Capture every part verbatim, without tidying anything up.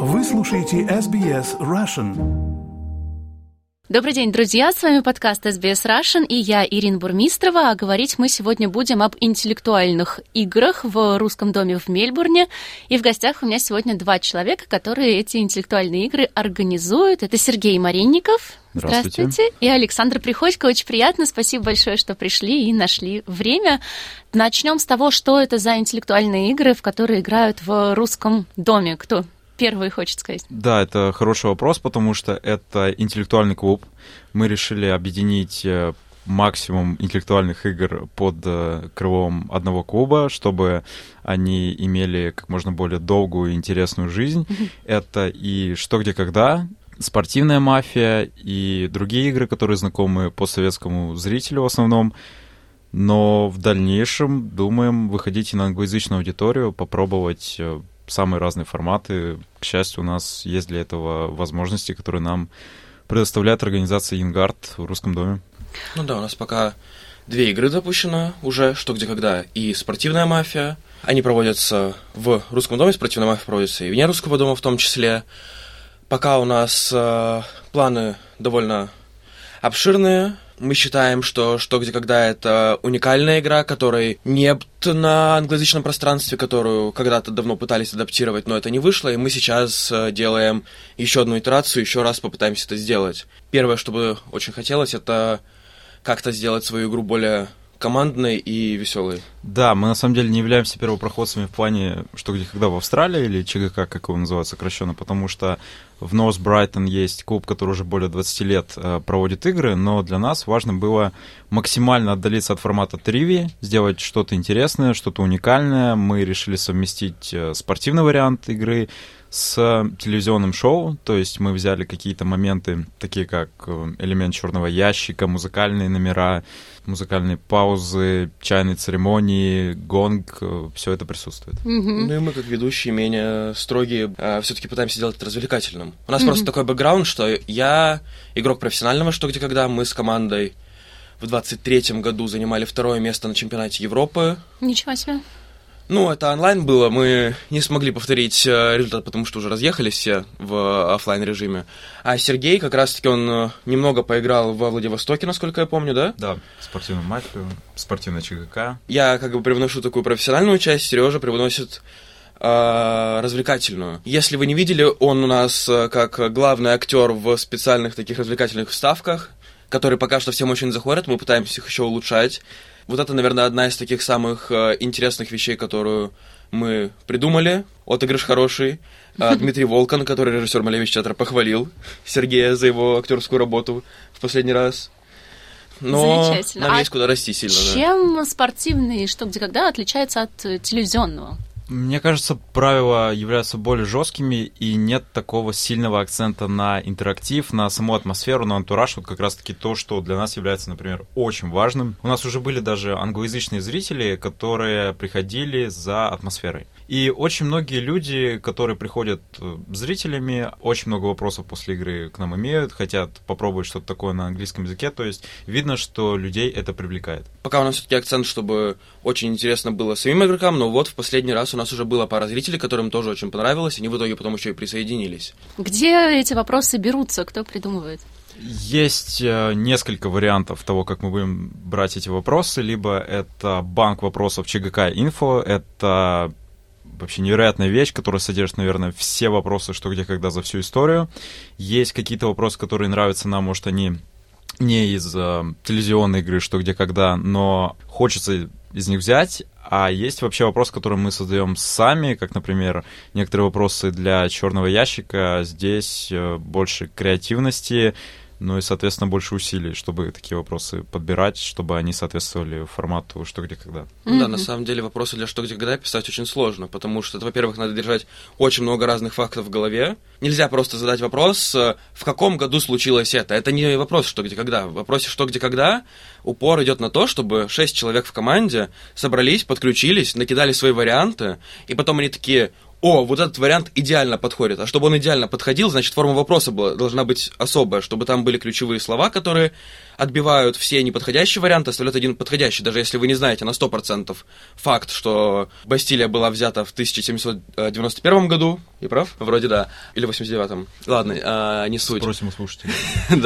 Вы слушаете эс би эс Russian. Добрый день, друзья! С вами подкаст эс би эс Russian и я, Ирина Бурмистрова. А говорить мы сегодня будем об интеллектуальных играх в русском доме в Мельбурне. И в гостях у меня сегодня два человека, которые эти интеллектуальные игры организуют. Это Сергей Маринников. Здравствуйте. Здравствуйте. И Александр Приходько. Очень приятно. Спасибо большое, что пришли и нашли время. Начнем с того, что это за интеллектуальные игры, в которые играют в русском доме. Кто первый хочет сказать? Да, это хороший вопрос, потому что это интеллектуальный клуб. Мы решили объединить максимум интеллектуальных игр под крылом одного клуба, чтобы они имели как можно более долгую и интересную жизнь. Mm-hmm. Это и «Что, где, когда», «Спортивная мафия» и другие игры, которые знакомы постсоветскому зрителю в основном. Но в дальнейшем думаем выходить и на англоязычную аудиторию, попробовать самые разные форматы. К счастью, у нас есть для этого возможности, которые нам предоставляет организация Ингард в русском доме. Ну да, у нас пока две игры запущено уже, «Что, где, когда» и «Спортивная мафия». Они проводятся в русском доме, «Спортивная мафия» проводится и вне русского дома в том числе. Пока у нас э, планы довольно обширные. Мы считаем, что «Что, где, когда» — это уникальная игра, которой нет на англоязычном пространстве, которую когда-то давно пытались адаптировать, но это не вышло, и мы сейчас делаем еще одну итерацию, еще раз попытаемся это сделать. Первое, что бы очень хотелось, это как-то сделать свою игру более командной и веселой. Да, мы на самом деле не являемся первопроходцами в плане «Что, где, когда» в Австралии, или ЧГК, как его называют сокращенно, потому что в Норс Брайтон есть клуб, который уже более двадцать лет э, проводит игры, но для нас важно было максимально отдалиться от формата тривии, сделать что-то интересное, что-то уникальное. Мы решили совместить э, спортивный вариант игры с телевизионным шоу, то есть мы взяли какие-то моменты, такие как элемент черного ящика, музыкальные номера, музыкальные паузы, чайные церемонии, гонг, все это присутствует. Mm-hmm. Ну и мы, как ведущие, менее строгие, все-таки пытаемся делать это развлекательным. У нас mm-hmm. просто такой бэкграунд, что я игрок профессионального «Что, где, когда». Мы с командой в двадцать третьем году занимали второе место на чемпионате Европы. Ничего себе. Ну, это онлайн было, мы не смогли повторить результат, потому что уже разъехались все в офлайн режиме. А Сергей, как раз-таки, он немного поиграл во Владивостоке, насколько я помню, да? Да, спортивную мафию, спортивная ЧГК. Я как бы привношу такую профессиональную часть, Сережа привносит э, развлекательную. Если вы не видели, он у нас как главный актер в специальных таких развлекательных вставках, которые пока что всем очень заходят, мы пытаемся их еще улучшать. Вот это, наверное, одна из таких самых э, интересных вещей, которую мы придумали. Отыгрыш хороший. А, Дмитрий Волкан, который режиссер Малевич театра, похвалил Сергея за его актерскую работу в последний раз. Но замечательно. Нам а есть куда расти сильно. Чем да. спортивный «Что, где, когда» отличается от телевизионного? Мне кажется, правила являются более жесткими, и нет такого сильного акцента на интерактив, на саму атмосферу, на антураж. Вот как раз-таки то, что для нас является, например, очень важным. У нас уже были даже англоязычные зрители, которые приходили за атмосферой. И очень многие люди, которые приходят зрителями, очень много вопросов после игры к нам имеют, хотят попробовать что-то такое на английском языке, то есть видно, что людей это привлекает. Пока у нас все-таки акцент, чтобы очень интересно было самим игрокам, но вот в последний раз у нас уже была пара зрителей, которым тоже очень понравилось, и они в итоге потом еще и присоединились. Где эти вопросы берутся, кто придумывает? Есть несколько вариантов того, как мы будем брать эти вопросы, либо это банк вопросов ЧГК Инфо, это вообще невероятная вещь, которая содержит, наверное, все вопросы, что, где, когда за всю историю. Есть какие-то вопросы, которые нравятся нам, может, они не из э, телевизионной игры, что, где, когда, но хочется из них взять. А есть вообще вопросы, которые мы создаем сами, как, например, некоторые вопросы для черного ящика. Здесь э, больше креативности, ну и, соответственно, больше усилий, чтобы такие вопросы подбирать, чтобы они соответствовали формату «Что, где, когда». Mm-hmm. Да, на самом деле вопросы для «Что, где, когда» писать очень сложно, потому что, это, во-первых, надо держать очень много разных фактов в голове. Нельзя просто задать вопрос, в каком году случилось это. Это не вопрос «Что, где, когда». В вопросе «Что, где, когда» упор идет на то, чтобы шесть человек в команде собрались, подключились, накидали свои варианты, и потом они такие: о, вот этот вариант идеально подходит. А чтобы он идеально подходил, значит, форма вопроса была, должна быть особая, чтобы там были ключевые слова, которые отбивают все неподходящие варианты, оставляют один подходящий. Даже если вы не знаете на сто процентов факт, что Бастилия была взята в тысяча семьсот девяносто первом году, я прав? Вроде да. Или в восемьдесят девятом. Ладно, а, не суть. Спросим у слушателей.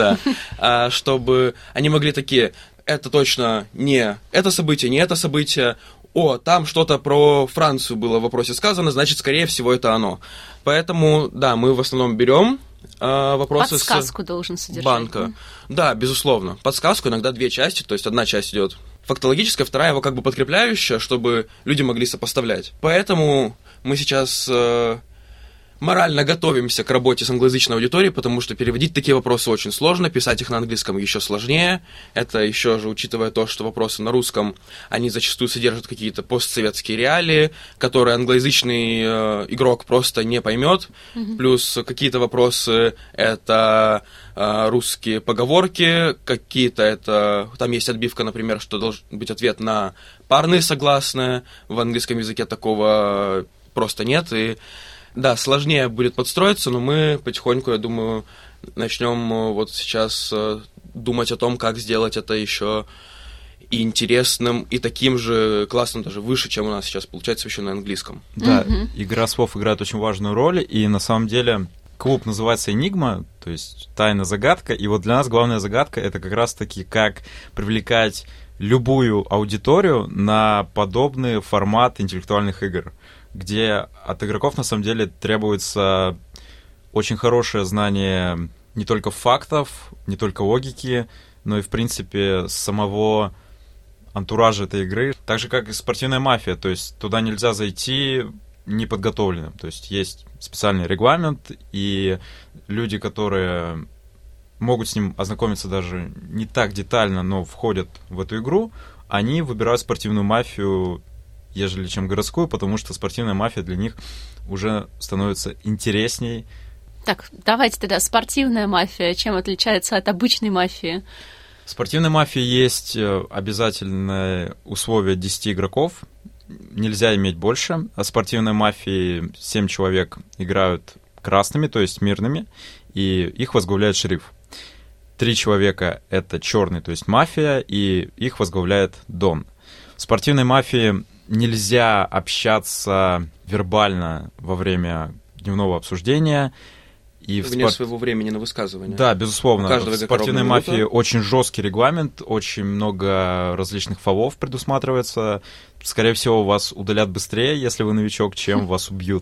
Да. Чтобы они могли такие, это точно не это событие, не это событие. О, там что-то про Францию было в вопросе сказано, значит, скорее всего, это оно. Поэтому, да, мы в основном берем э, вопросы Подсказку с должен содержать. банка. Да? да, безусловно. Подсказку иногда две части, то есть одна часть идет фактологическая, вторая его как бы подкрепляющая, чтобы люди могли сопоставлять. Поэтому мы сейчас э, морально готовимся к работе с англоязычной аудиторией, потому что переводить такие вопросы очень сложно, писать их на английском еще сложнее. Это еще же, учитывая то, что вопросы на русском, они зачастую содержат какие-то постсоветские реалии, которые англоязычный э, игрок просто не поймет. Mm-hmm. Плюс какие-то вопросы — это э, русские поговорки, какие-то это... Там есть отбивка, например, что должен быть ответ на парные согласные. В английском языке такого просто нет, и да, сложнее будет подстроиться, но мы потихоньку, я думаю, начнем вот сейчас думать о том, как сделать это еще и интересным, и таким же классным, даже выше, чем у нас сейчас получается еще на английском. Да, mm-hmm. игра слов играет очень важную роль, и на самом деле клуб называется «Энигма», то есть «Тайна-загадка», и вот для нас главная загадка — это как раз-таки как привлекать любую аудиторию на подобный формат интеллектуальных игр, где от игроков, на самом деле, требуется очень хорошее знание не только фактов, не только логики, но и, в принципе, самого антуража этой игры. Так же, как и спортивная мафия, то есть туда нельзя зайти неподготовленным. То есть есть специальный регламент, и люди, которые могут с ним ознакомиться даже не так детально, но входят в эту игру, они выбирают спортивную мафию, ежели чем городскую, потому что спортивная мафия для них уже становится интересней. Так, давайте тогда, спортивная мафия, чем отличается от обычной мафии? В спортивной мафии есть обязательное условие десять игроков, нельзя иметь больше. А в спортивной мафии семь человек играют красными, то есть мирными, и их возглавляет шериф. Три человека — это черный, то есть мафия, и их возглавляет дон. В спортивной мафии нельзя общаться вербально во время дневного обсуждения. И Вне в спор... своего времени на высказывание. Да, безусловно. В спортивной мафии минута. Очень жесткий регламент, очень много различных фолов предусматривается. Скорее всего, вас удалят быстрее, если вы новичок, чем вас убьют.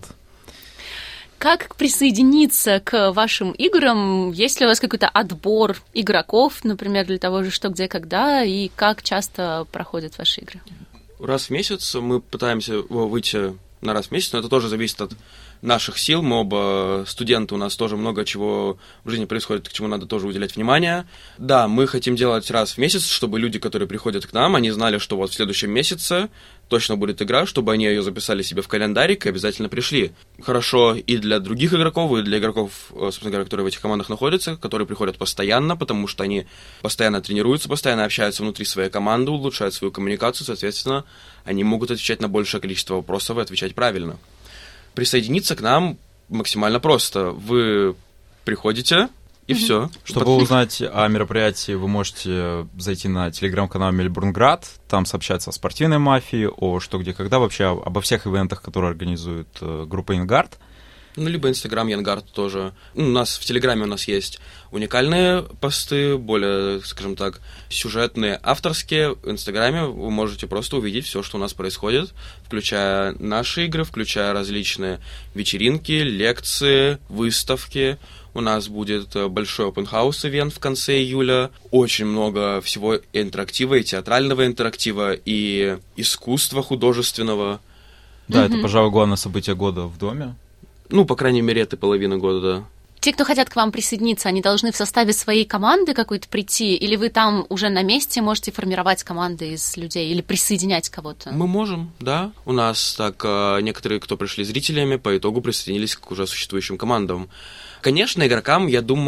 Как присоединиться к вашим играм? Есть ли у вас какой-то отбор игроков, например, для того же «Что, где, когда», и как часто проходят ваши игры? Раз в месяц мы пытаемся выйти на раз в месяц, но это тоже зависит от наших сил. Мы оба студенты, у нас тоже много чего в жизни происходит, к чему надо тоже уделять внимание. Да, мы хотим делать раз в месяц, чтобы люди, которые приходят к нам, они знали, что вот в следующем месяце точно будет игра, чтобы они ее записали себе в календарик и обязательно пришли. Хорошо и для других игроков, и для игроков, собственно говоря, которые в этих командах находятся, которые приходят постоянно, потому что они постоянно тренируются, постоянно общаются внутри своей команды, улучшают свою коммуникацию, соответственно, они могут отвечать на большее количество вопросов и отвечать правильно. Присоединиться к нам максимально просто. Вы приходите, и mm-hmm. все. Чтобы Под... узнать о мероприятии, вы можете зайти на телеграм-канал Мельбурнград, там сообщаться о спортивной мафии, о «Что, где, когда», вообще обо всех ивентах, которые организует группа Янгард. Ну, либо Инстаграм Янгард тоже. У нас в Телеграме у нас есть уникальные посты, более, скажем так, сюжетные, авторские. В Инстаграме вы можете просто увидеть все, что у нас происходит, включая наши игры, включая различные вечеринки, лекции, выставки. У нас будет большой open house ивент в конце июля. Очень много всего интерактива, и театрального интерактива, и искусства художественного. Да, mm-hmm. это, пожалуй, главное событие года в доме. Ну, по крайней мере, это половина года, да. Те, кто хотят к вам присоединиться, они должны в составе своей команды какой-то прийти, или вы там уже на месте можете формировать команды из людей, или присоединять кого-то? Мы можем, да. У нас так некоторые, кто пришли зрителями, по итогу присоединились к уже существующим командам. Конечно, игрокам, я думаю,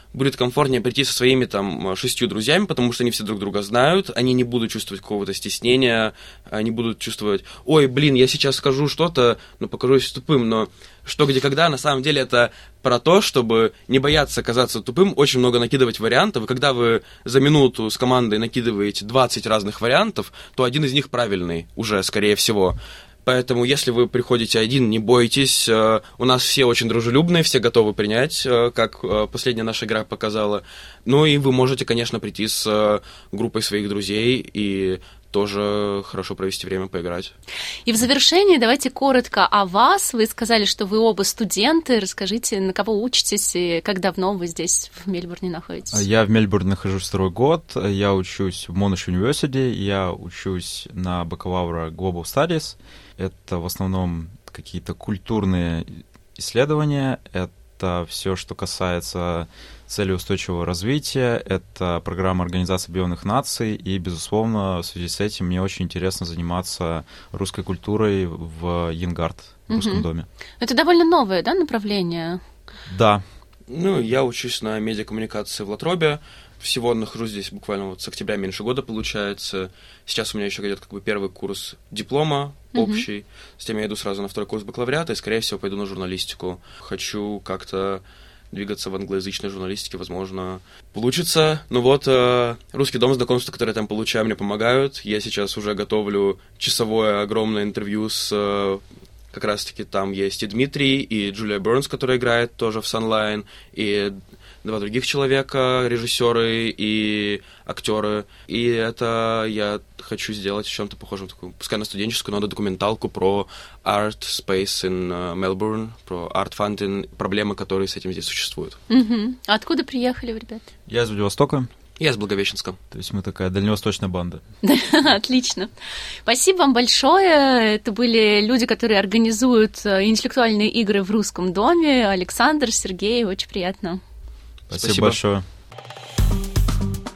будет комфортнее прийти со своими там шестью друзьями, потому что они все друг друга знают, они не будут чувствовать какого-то стеснения, они будут чувствовать, ой, блин, я сейчас скажу что-то, но покажусь тупым, но что, где, когда, на самом деле это про то, чтобы не бояться казаться тупым, очень много накидывать вариантов, и когда вы за минуту с командой накидываете двадцать разных вариантов, то один из них правильный уже, скорее всего. Поэтому, если вы приходите один, не бойтесь. У нас все очень дружелюбные, все готовы принять, как последняя наша игра показала. Ну и вы можете, конечно, прийти с группой своих друзей и тоже хорошо провести время, поиграть. И в завершении давайте коротко о вас. Вы сказали, что вы оба студенты. Расскажите, на кого учитесь и как давно вы здесь в Мельбурне находитесь? Я в Мельбурне нахожусь второй год. Я учусь в Monash University. Я учусь на бакалавра Global Studies. Это в основном какие-то культурные исследования. Это все, что касается целей устойчивого развития. Это программа Организации Объединенных Наций. И, безусловно, в связи с этим мне очень интересно заниматься русской культурой в Янгард, в Русском угу. доме. Это довольно новое, да, направление? Да. Ну, я учусь на медиакоммуникации в Латробе. Всего нахожусь здесь буквально вот с октября меньше года получается. Сейчас у меня еще идет как бы первый курс диплома общий. Mm-hmm. Затем я иду сразу на второй курс бакалавриата и, скорее всего, пойду на журналистику. Хочу как-то двигаться в англоязычной журналистике, возможно, получится. Ну вот, э, Русский дом, знакомства, которые я там получаю, мне помогают. Я сейчас уже готовлю часовое огромное интервью с... Э, как раз-таки там есть и Дмитрий, и Джулия Бернс, которая играет тоже в Sunline, и два других человека, режиссеры и актеры. И это я хочу сделать в чем-то похожем, такую, пускай на студенческую, но документалку про Art Space in Melbourne, про Art Fountain, проблемы, которые с этим здесь существуют. Угу. А откуда приехали вы, ребята? Я из Владивостока. Я из Благовещенска. То есть мы такая дальневосточная банда. Отлично. Спасибо вам большое. Это были люди, которые организуют интеллектуальные игры в Русском доме. Александр, Сергей, очень приятно. Спасибо, Спасибо большое.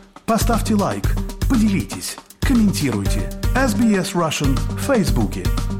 Поставьте лайк, поделитесь, комментируйте. эс би эс Russian в Фейсбуке.